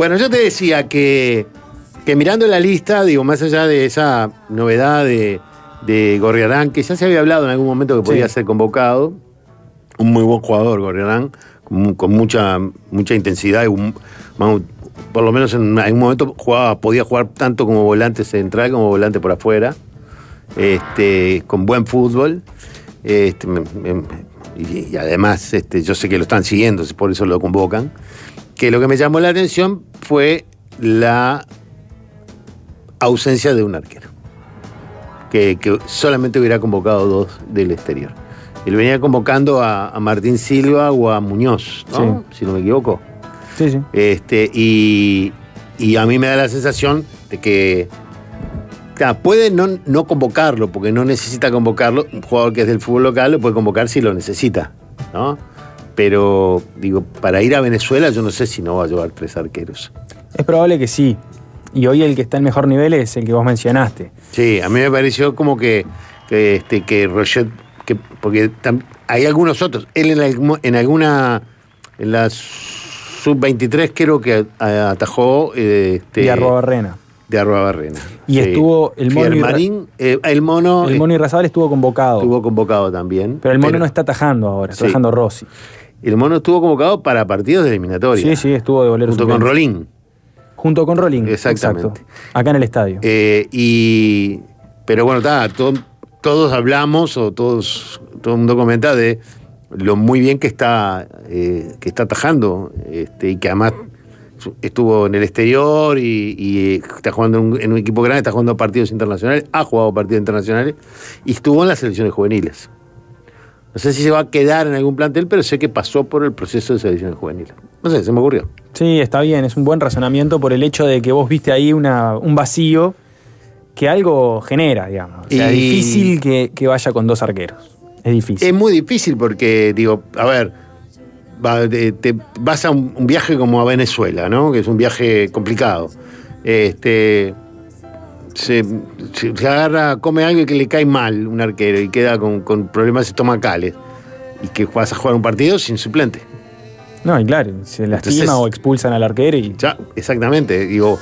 Bueno, yo te decía que mirando la lista, digo, más allá de esa novedad de Gorriarán, que ya se había hablado en algún momento que podía ser convocado, un muy buen jugador, Gorriarán, con mucha intensidad, por lo menos en algún momento podía jugar tanto como volante central como volante por afuera, con buen fútbol, y además yo sé que lo están siguiendo, por eso lo convocan, que lo que me llamó la atención fue la ausencia de un arquero, que solamente hubiera convocado 2 del exterior. Él venía convocando a Martín Silva o a Muñoz, ¿no? Sí. Si no me equivoco. Sí. Y a mí me da la sensación de que puede no convocarlo, porque no necesita convocarlo. Un jugador que es del fútbol local lo puede convocar si lo necesita, ¿no? Pero, digo, para ir a Venezuela yo no sé si no va a llevar 3 arqueros. Es probable que sí. Y hoy el que está en mejor nivel es el que vos mencionaste. Sí, a mí me pareció como que Roget, porque hay algunos otros. Él en la sub-23 creo que atajó de Arruabarrena. De Arruabarrena. Y estuvo el Mono el Mono Irrazabal estuvo convocado. Estuvo convocado también. Pero el Mono no está atajando ahora, está atajando Rossi. El Mono estuvo convocado para partidos de eliminatoria. Sí, estuvo de bolero junto suplente. Con Rolín. Junto con Rolín. Exactamente. Exacto. Acá en el estadio. Pero bueno, todos hablamos, o todo el mundo comenta de lo muy bien que está atajando, y que además estuvo en el exterior y está jugando en un equipo grande, está jugando partidos internacionales, ha jugado partidos internacionales y estuvo en las selecciones juveniles. No sé si se va a quedar en algún plantel, pero sé que pasó por el proceso de selecciones juveniles. No sé, se me ocurrió. Sí, está bien, es un buen razonamiento por el hecho de que vos viste ahí un vacío que algo genera, digamos. O sea, es difícil que vaya con 2 arqueros. Es difícil. Es muy difícil porque, digo, a ver, te vas a un viaje como a Venezuela, ¿no? Que es un viaje complicado. Se agarra, come algo que le cae mal un arquero y queda con problemas estomacales. Y que vas a jugar un partido sin suplente. No, y claro, se lastima o expulsan al arquero y... Ya, exactamente. Digo,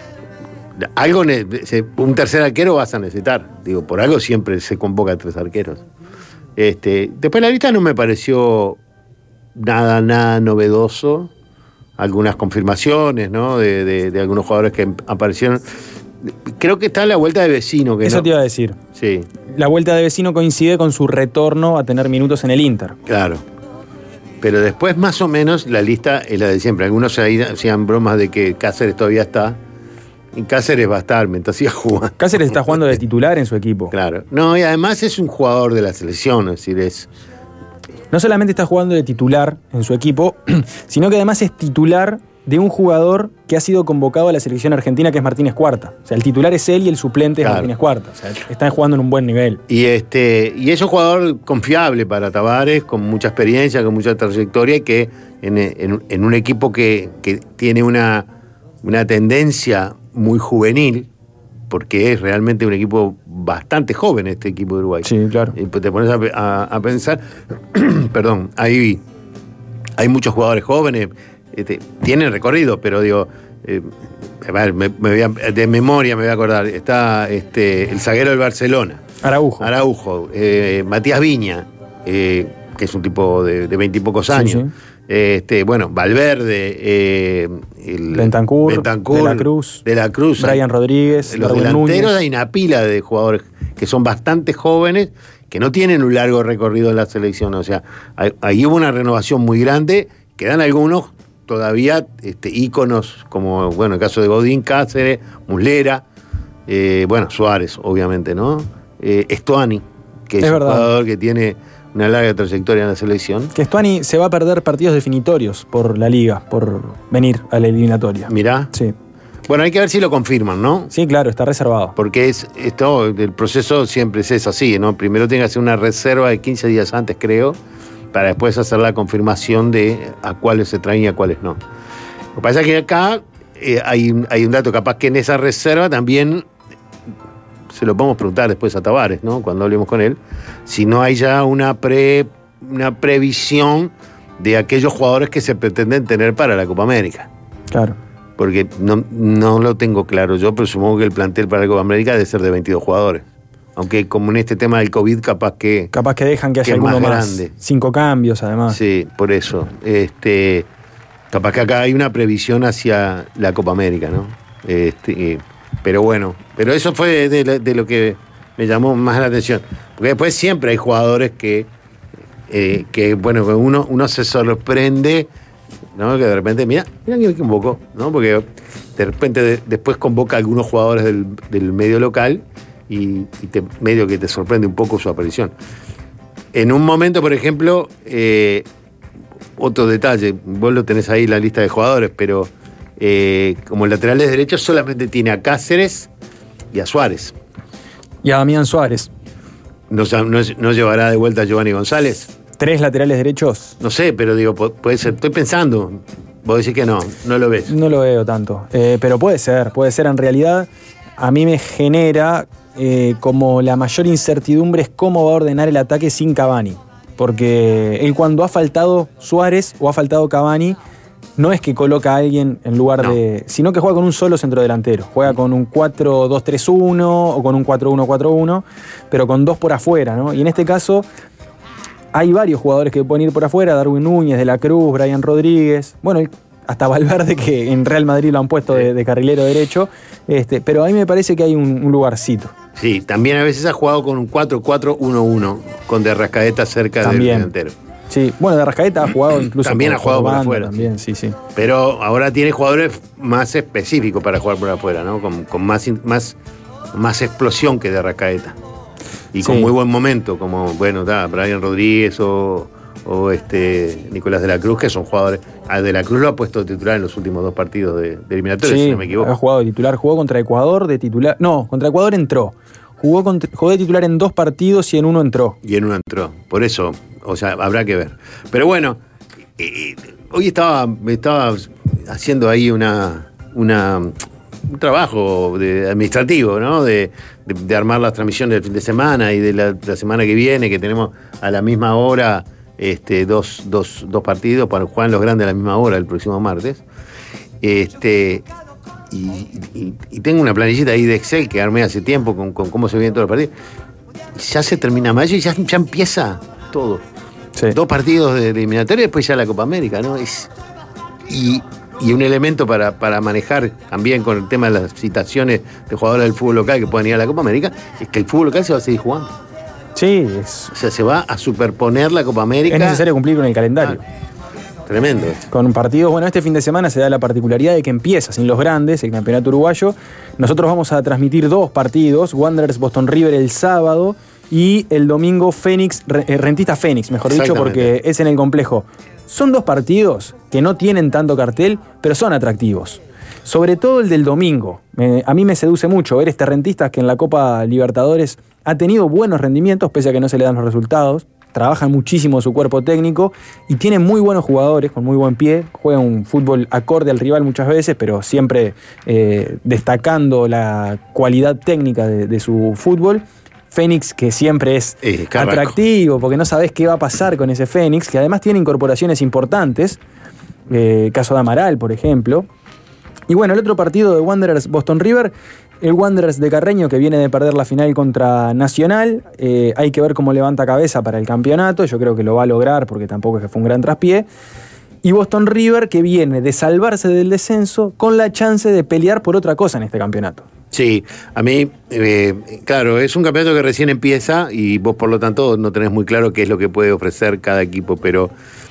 un tercer arquero vas a necesitar. Digo, por algo siempre se convoca a 3 arqueros. Después la lista no me pareció nada novedoso. Algunas confirmaciones, ¿no? De algunos jugadores que aparecieron. Creo que está la vuelta de Vecino. Eso te iba a decir. Sí. La vuelta de Vecino coincide con su retorno a tener minutos en el Inter. Claro. Pero después, más o menos, la lista es la de siempre. Algunos hacían bromas de que Cáceres todavía está. Y Cáceres va a estar mientras siga jugando. Cáceres está jugando de titular en su equipo. Claro. No, y además es un jugador de la selección, es decir, no solamente está jugando de titular en su equipo, sino que además es titular de un jugador que ha sido convocado a la selección argentina, que es Martínez Cuarta. O sea, el titular es él y el suplente es Martínez Cuarta. O sea, están jugando en un buen nivel. Y es un jugador confiable para Tavares, con mucha experiencia, con mucha trayectoria, y que en un equipo que tiene una tendencia muy juvenil, porque es realmente un equipo bastante joven este equipo de Uruguay. Sí, claro. Y te pones a pensar, perdón, ahí hay muchos jugadores jóvenes, tienen recorrido, pero digo, de memoria me voy a acordar, está el zaguero del Barcelona. Araujo, Matías Viña, que es un tipo de 20 y pocos años. Sí, sí. Valverde, Bentancur, De la Cruz, Brian Rodríguez, los delanteros. Hay una pila de jugadores que son bastante jóvenes, que no tienen un largo recorrido en la selección. O sea, ahí hubo una renovación muy grande. Quedan algunos todavía íconos, como el caso de Godín, Cáceres, Muslera, Suárez, obviamente, ¿no? Estuani, que es un jugador que tiene una larga trayectoria en la selección. Que Estuani se va a perder partidos definitorios por la Liga, por venir a la eliminatoria. Mirá. Sí. Bueno, hay que ver si lo confirman, ¿no? Sí, claro, está reservado. Porque el proceso siempre es así, ¿no? Primero tiene que hacer una reserva de 15 días antes, creo, para después hacer la confirmación de a cuáles se traen y a cuáles no. Lo que pasa es que acá hay un dato, capaz que en esa reserva también se lo podemos preguntar después a Tavares, ¿no? Cuando hablemos con él, si no hay ya una previsión de aquellos jugadores que se pretenden tener para la Copa América. Claro. porque no lo tengo claro yo, pero supongo que el plantel para la Copa América debe ser de 22 jugadores. Aunque como en este tema del COVID capaz que dejan que haya alguno más grande. 5 cambios además. Sí, por eso. Capaz que acá hay una previsión hacia la Copa América, ¿no? Pero bueno, pero eso fue de lo que me llamó más la atención. Porque después siempre hay jugadores que bueno, uno se sorprende, ¿no? Que de repente, mira que me convocó, ¿no? Porque de repente después convoca a algunos jugadores del medio local y medio que te sorprende un poco su aparición. En un momento, por ejemplo, otro detalle, vos lo tenés ahí la lista de jugadores, pero como laterales derechos solamente tiene a Cáceres y a Suárez. Y a Damián Suárez. ¿No llevará de vuelta a Giovanni González? 3 laterales derechos. No sé, pero digo, puede ser. Estoy pensando. Vos decís que no lo ves. No lo veo tanto. Pero puede ser. En realidad, a mí me genera como la mayor incertidumbre es cómo va a ordenar el ataque sin Cavani. Porque él, cuando ha faltado Suárez o ha faltado Cavani, no es que coloca a alguien en lugar de... Sino que juega con un solo centrodelantero. Juega con un 4-2-3-1 o con un 4-1-4-1, pero con 2 por afuera, ¿no? Y en este caso hay varios jugadores que pueden ir por afuera. Darwin Núñez, De la Cruz, Brian Rodríguez. Bueno, hasta Valverde, que en Real Madrid lo han puesto de carrilero derecho. Pero a mí me parece que hay un lugarcito. Sí, también a veces ha jugado con un 4-4-1-1, con De Arrascaeta cerca del delantero. Sí, bueno, De Arrascaeta ha jugado incluso también ha jugado por afuera. También, sí. Pero ahora tiene jugadores más específicos para jugar por afuera, ¿no? Con más explosión que De Arrascaeta. Y con muy buen momento, como, bueno, Brian Rodríguez o Nicolás de la Cruz, que son jugadores. A De la Cruz lo ha puesto titular en los últimos 2 partidos de eliminatorios, si no me equivoco. Ha jugado de titular, jugó contra Ecuador de titular. No, contra Ecuador entró. Jugó de titular en 2 partidos y en uno entró. Por eso, o sea, habrá que ver. Pero bueno, hoy estaba haciendo ahí un trabajo administrativo, ¿no? De armar las transmisiones del fin de semana y de la semana que viene, que tenemos a la misma hora dos partidos para jugar los grandes a la misma hora el próximo martes. Y tengo una planillita ahí de Excel que armé hace tiempo con cómo se vienen todos los partidos. Ya se termina mayo y ya empieza todo. Sí. 2 partidos de eliminatoria y después ya la Copa América, ¿no? Y un elemento para manejar también con el tema de las citaciones de jugadores del fútbol local que puedan ir a la Copa América, es que el fútbol local se va a seguir jugando. Sí. O sea, se va a superponer la Copa América. Es necesario cumplir con el calendario. Tremendo. Con partidos, bueno, este fin de semana se da la particularidad de que empieza sin los grandes, el campeonato uruguayo. Nosotros vamos a transmitir 2 partidos, Wanderers Boston River el sábado y el domingo Rentistas Fénix, mejor dicho, porque es en el complejo. Son 2 partidos que no tienen tanto cartel, pero son atractivos. Sobre todo el del domingo. A mí me seduce mucho ver Rentistas que en la Copa Libertadores ha tenido buenos rendimientos, pese a que no se le dan los resultados. Trabajan muchísimo su cuerpo técnico y tienen muy buenos jugadores con muy buen pie. Juegan un fútbol acorde al rival muchas veces, pero siempre destacando la cualidad técnica de su fútbol. Fénix, que siempre es atractivo, porque no sabés qué va a pasar con ese Fénix, que además tiene incorporaciones importantes. Caso de Amaral, por ejemplo. Y bueno, el otro partido de Wanderers Boston River, el Wanderers de Carreño, que viene de perder la final contra Nacional. Hay que ver cómo levanta cabeza para el campeonato. Yo creo que lo va a lograr porque tampoco es que fue un gran traspié. Y Boston River, que viene de salvarse del descenso con la chance de pelear por otra cosa en este campeonato. Sí, a mí, claro, es un campeonato que recién empieza y vos por lo tanto no tenés muy claro qué es lo que puede ofrecer cada equipo, pero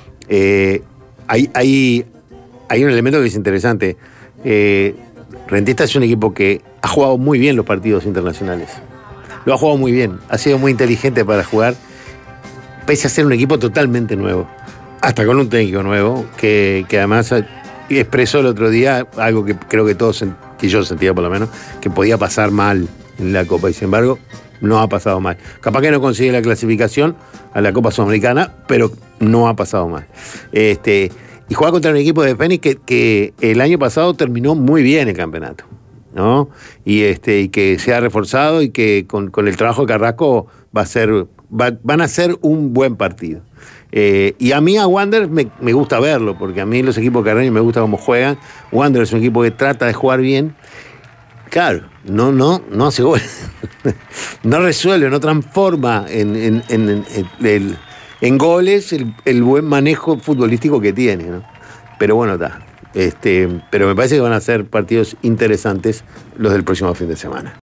hay un elemento que es interesante. Rentistas es un equipo que ha jugado muy bien los partidos internacionales. Lo ha jugado muy bien, ha sido muy inteligente para jugar, pese a ser un equipo totalmente nuevo. Hasta con un técnico nuevo, que además expresó el otro día algo que creo que todos, que yo sentía por lo menos, que podía pasar mal en la Copa, y sin embargo no ha pasado mal. Capaz que no consigue la clasificación a la Copa Sudamericana, pero no ha pasado mal. Y juega contra un equipo de Fénix que el año pasado terminó muy bien el campeonato, ¿no? Y que se ha reforzado y que con el trabajo de Carrasco van a ser un buen partido. Y a mí a Wander me gusta verlo, porque a mí los equipos carreños me gusta cómo juegan. Wander es un equipo que trata de jugar bien. Claro, no hace gol. No resuelve, no transforma en goles el buen manejo futbolístico que tiene, ¿no? Pero bueno, está. Pero me parece que van a ser partidos interesantes los del próximo fin de semana.